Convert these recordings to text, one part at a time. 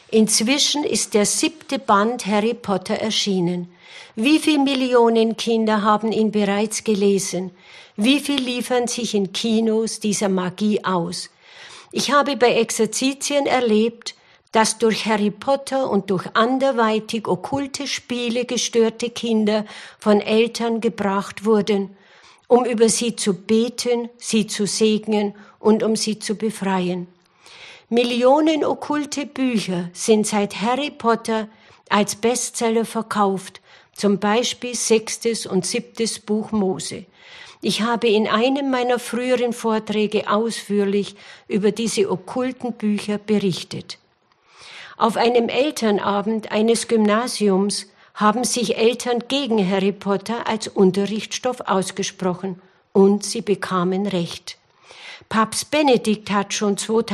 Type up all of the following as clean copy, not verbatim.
Inzwischen ist der 7. Band Harry Potter erschienen. Wie viele Millionen Kinder haben ihn bereits gelesen? Wie viel liefern sich in Kinos dieser Magie aus? Ich habe bei Exerzitien erlebt, dass durch Harry Potter und durch anderweitig okkulte Spiele gestörte Kinder von Eltern gebracht wurden, um über sie zu beten, sie zu segnen und um sie zu befreien. Millionen okkulte Bücher sind seit Harry Potter als Bestseller verkauft, zum Beispiel 6. und 7. Buch Mose. Ich habe in einem meiner früheren Vorträge ausführlich über diese okkulten Bücher berichtet. Auf einem Elternabend eines Gymnasiums haben sich Eltern gegen Harry Potter als Unterrichtsstoff ausgesprochen und sie bekamen Recht. Papst Benedikt hat schon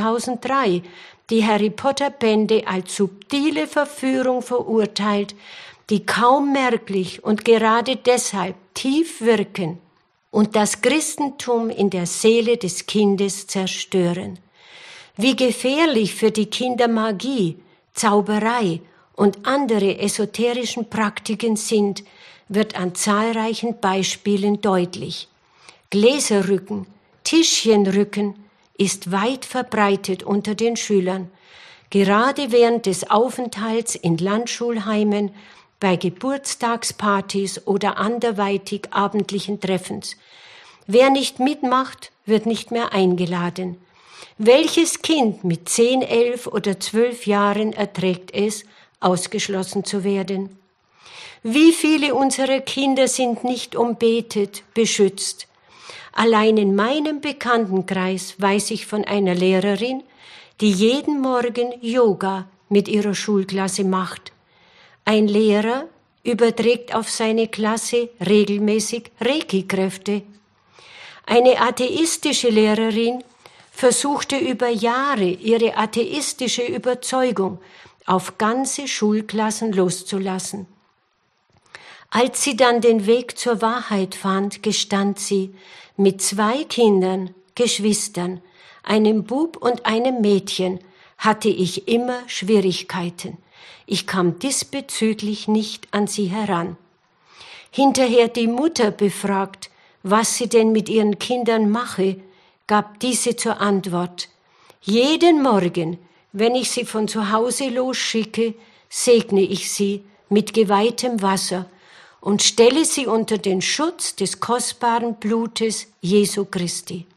2003 die Harry Potter Bände als subtile Verführung verurteilt, die kaum merklich und gerade deshalb tief wirken und das Christentum in der Seele des Kindes zerstören. Wie gefährlich für die Kinder Magie, Zauberei und andere esoterischen Praktiken sind, wird an zahlreichen Beispielen deutlich. Gläserrücken, Tischchenrücken ist weit verbreitet unter den Schülern, gerade während des Aufenthalts in Landschulheimen, bei Geburtstagspartys oder anderweitig abendlichen Treffens. Wer nicht mitmacht, wird nicht mehr eingeladen. Welches Kind mit 10, 11 oder 12 Jahren erträgt es, ausgeschlossen zu werden? Wie viele unserer Kinder sind nicht umbetet, beschützt? Allein in meinem Bekanntenkreis weiß ich von einer Lehrerin, die jeden Morgen Yoga mit ihrer Schulklasse macht. Ein Lehrer überträgt auf seine Klasse regelmäßig Reiki-Kräfte. Eine atheistische Lehrerin versuchte über Jahre ihre atheistische Überzeugung auf ganze Schulklassen loszulassen. Als sie dann den Weg zur Wahrheit fand, gestand sie, mit 2 Kindern, Geschwistern, einem Bub und einem Mädchen, hatte ich immer Schwierigkeiten. Ich kam diesbezüglich nicht an sie heran. Hinterher die Mutter befragt, was sie denn mit ihren Kindern mache, gab diese zur Antwort: Jeden Morgen, wenn ich sie von zu Hause losschicke, segne ich sie mit geweihtem Wasser und stelle sie unter den Schutz des kostbaren Blutes Jesu Christi.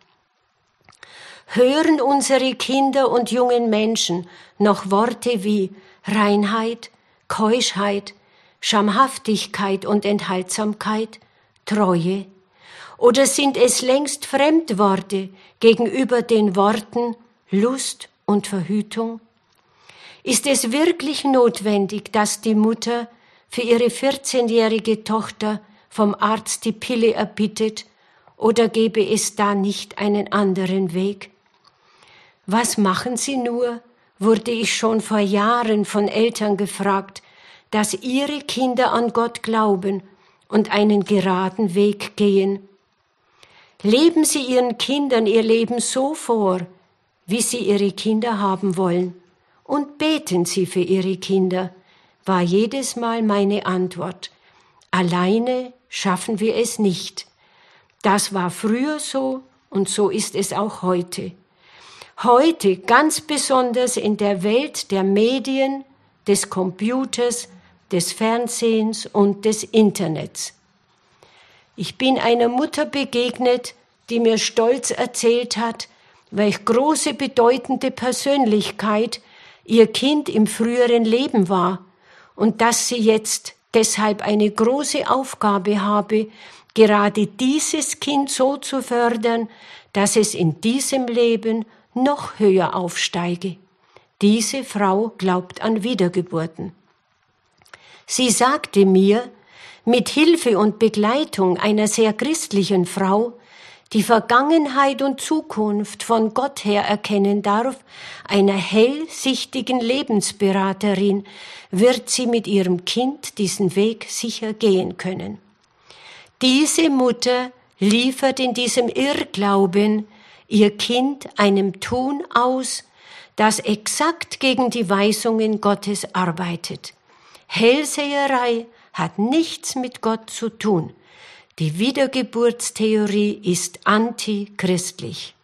Hören unsere Kinder und jungen Menschen noch Worte wie Reinheit, Keuschheit, Schamhaftigkeit und Enthaltsamkeit, Treue? Oder sind es längst Fremdworte gegenüber den Worten Lust und Verhütung? Ist es wirklich notwendig, dass die Mutter für ihre 14-jährige Tochter vom Arzt die Pille erbittet, oder gäbe es da nicht einen anderen Weg? Was machen Sie nur, wurde ich schon vor Jahren von Eltern gefragt, dass ihre Kinder an Gott glauben und einen geraden Weg gehen. Leben Sie Ihren Kindern ihr Leben so vor, wie Sie Ihre Kinder haben wollen, und beten Sie für Ihre Kinder, war jedes Mal meine Antwort. Alleine schaffen wir es nicht. Das war früher so und so ist es auch heute. Heute ganz besonders in der Welt der Medien, des Computers, des Fernsehens und des Internets. Ich bin einer Mutter begegnet, die mir stolz erzählt hat, welch große, bedeutende Persönlichkeit ihr Kind im früheren Leben war und dass sie jetzt deshalb eine große Aufgabe habe, gerade dieses Kind so zu fördern, dass es in diesem Leben noch höher aufsteige. Diese Frau glaubt an Wiedergeburten. Sie sagte mir, mit Hilfe und Begleitung einer sehr christlichen Frau, die Vergangenheit und Zukunft von Gott her erkennen darf, einer hellsichtigen Lebensberaterin, wird sie mit ihrem Kind diesen Weg sicher gehen können. Diese Mutter liefert in diesem Irrglauben ihr Kind einem Tun aus, das exakt gegen die Weisungen Gottes arbeitet. Hellseherei hat nichts mit Gott zu tun. Die Wiedergeburtstheorie ist antichristlich.